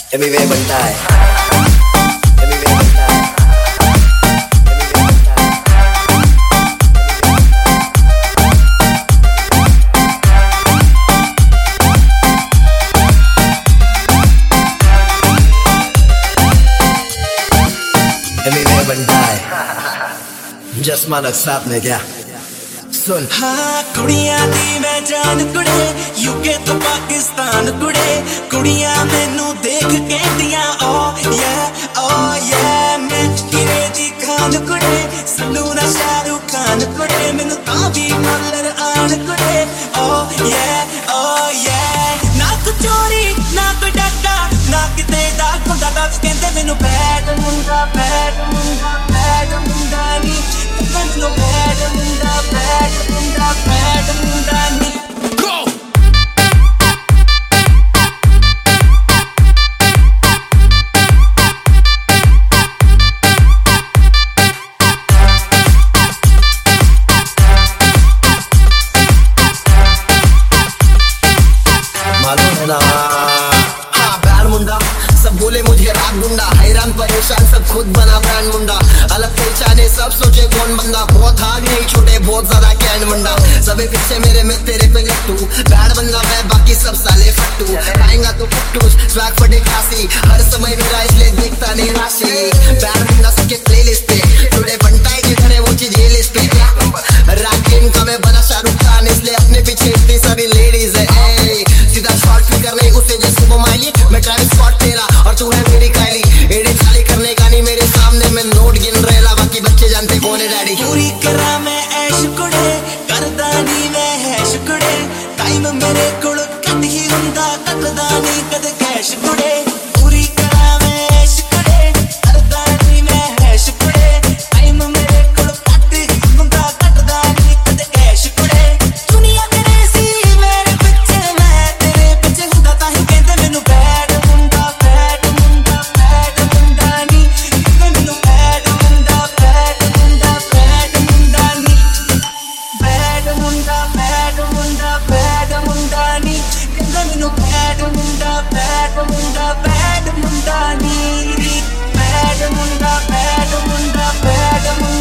एमिवे बनता है, एमिवे बनता है, एमिवे बनता है। जसमान अक्सात ने क्या सुन। हाँ कुड़ियां दी मैं जान कुड़े, यूके तो पाकिस्तान कुड़े, कुड़ियां मैनू देख कहदियां ओ ये मैं किरे दी खान कुड़े, सल्लू ना शाहरुख खान कुड़े, मैनू तां भी मलर आन कुड़े ओ ये ना कोई चोरी ना कोई डाका ना किते दा खुंदा दा कहंदे मैनू बैड मुंडा बैड मुंडा बैड मुंडा नी मैनू बैड मुंडा बैड मुंडा बैड मुंडा नी गो मालूम है ना। हाँ बैड मुंडा, सब बोले मुझे राग गुंडा, हैरान परेशान सब खुद बना ब्रांड मुंडा, अलग पहचाने सब सोचे कौन बंदा, बहुत हार्ड नहीं छोटे बहुत ज्यादा कैंड मुंडा, सभी पीछे मेरे में तेरे पे लट्टू, बैड बंदा मैं बाकी सब साले फट्टू, आएगा तो फट्टू स्वैग फटे खासी, हर समय मेरा इसलिए दिखता नहीं राशि, बैड मुंडा सबके प्लेलिस्ट पे थोड़े बनता है जिधर है वो चीज ये लिस्ट पे, रैप गेम का मैं बना शाहरुख खान इसलिए अपने पीछे इतनी सारी लेडीज है, सीधा शॉर्ट फिगर नहीं उसे जैसे वो माइली, मैं ट्रैविस स्कॉट तेरा और तू है मेरी काइली, एडी चाली करने का नहीं मेरे सामने मैं नोट गिन रहेला, बाकी बच्चे जानते कौन है डैडी। पूरी करा मैं ऐश कुड़े, करदा नी मैं हैश कुड़े, टाइम मेरे कोल कद ही हुंदा कटदा नी कद कैश कुड़े, पूरी करा मैं ऐश कुड़े, करदा नी मैं हैश कुड़े, टाइम मेरे कोल कद ही हुंदा कटदा नी कद कैश कुड़े, दुनिया तेरे सी मेरे पीछे मैं तेरे पीछे हुंदा ताही कहंदे मैनू बैड मुंडा बैड मुंडा बैड मुंडा नी, मैनू बैड मुंडा बैड मुंडा बैड मुंडा नी, बैड मुंडा बैड मुंडा बैड मुंडा नी, कहंदे मैनू बैड मुंडा बैड मुंडा बैड मुंडा नी, बैड मुंडा बैड मुंडा बैड मुंडा